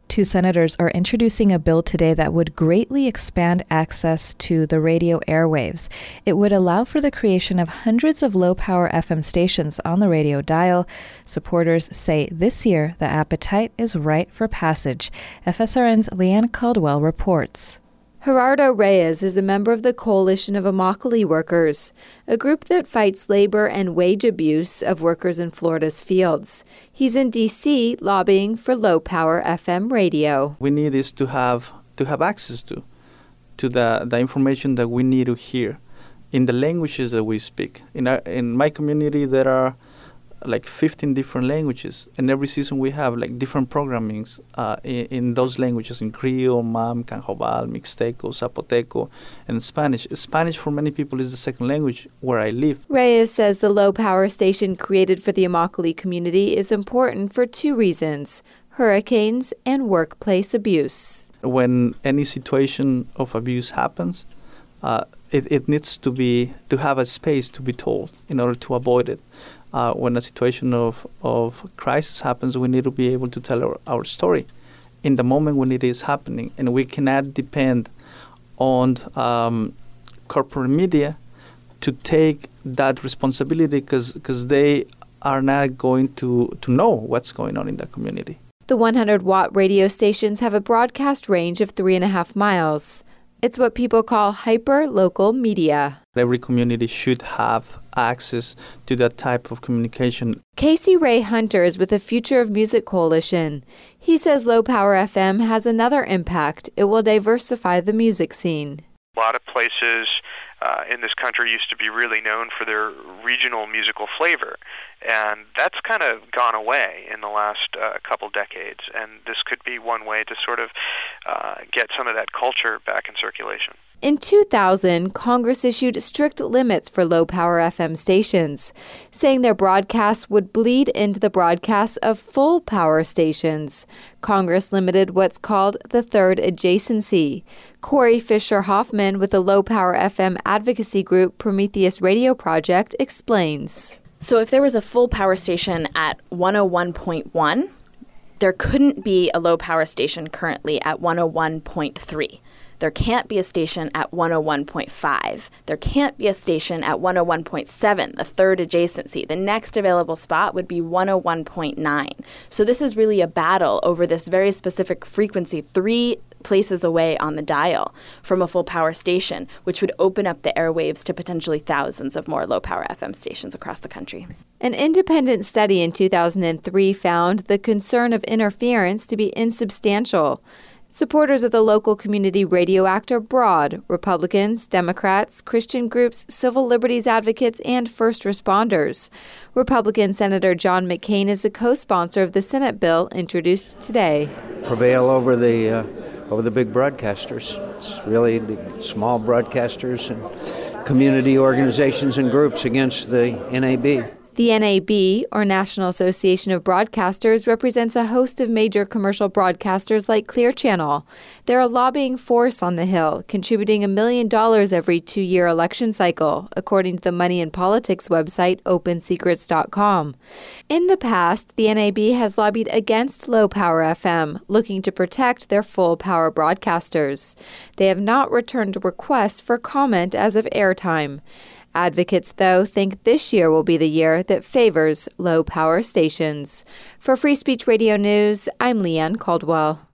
Two senators are introducing a bill today that would greatly expand access to the radio airwaves. It would allow for the creation of hundreds of low-power FM stations on the radio dial. Supporters say this year the appetite is ripe for passage. FSRN's Leanne Caldwell reports. Gerardo Reyes is a member of the Coalition of Immokalee Workers, a group that fights labor and wage abuse of workers in Florida's fields. He's in D.C. lobbying for low-power FM radio. We need is to have access to the information that we need to hear in the languages that we speak. In my community, there are like 15 different languages, and every season we have like different programmings in those languages, in Creole, Mam, Canjobal, Mixteco, Zapoteco, and Spanish. Spanish for many people is the second language where I live. Reyes says the low-power station created for the Immokalee community is important for two reasons: hurricanes and workplace abuse. When any situation of abuse happens, it needs to have a space to be told in order to avoid it. When a situation of crisis happens, we need to be able to tell our story in the moment when it is happening. And we cannot depend on corporate media to take that responsibility because they are not going to know what's going on in the community. The 100-watt radio stations have a broadcast range of 3.5 miles. It's what people call hyper-local media. Every community should have access to that type of communication. Casey Ray Hunter is with the Future of Music Coalition. He says low-power FM has another impact. It will diversify the music scene. A lot of places in this country used to be really known for their regional musical flavor, and that's kind of gone away in the last couple decades, and this could be one way to sort of get some of that culture back in circulation. In 2000, Congress issued strict limits for low-power FM stations, saying their broadcasts would bleed into the broadcasts of full-power stations. Congress limited what's called the third adjacency. Corey Fisher-Hoffman with the low-power FM advocacy group Prometheus Radio Project explains. So if there was a full-power station at 101.1, there couldn't be a low-power station currently at 101.3. There can't be a station at 101.5. There can't be a station at 101.7, the third adjacency. The next available spot would be 101.9. So this is really a battle over this very specific frequency, 3 places away on the dial from a full power station, which would open up the airwaves to potentially thousands of more low power FM stations across the country. An independent study in 2003 found the concern of interference to be insubstantial. Supporters of the local community radio act are broad: Republicans, Democrats, Christian groups, civil liberties advocates, and first responders. Republican Senator John McCain is a co-sponsor of the Senate bill introduced today. Prevail over the big broadcasters. It's really the small broadcasters and community organizations and groups against the NAB. The NAB, or National Association of Broadcasters, represents a host of major commercial broadcasters like Clear Channel. They're a lobbying force on the Hill, contributing $1 million every 2-year election cycle, according to the money and politics website OpenSecrets.com. In the past, the NAB has lobbied against low-power FM, looking to protect their full-power broadcasters. They have not returned requests for comment as of airtime. Advocates, though, think this year will be the year that favors low-power stations. For Free Speech Radio News, I'm Leanne Caldwell.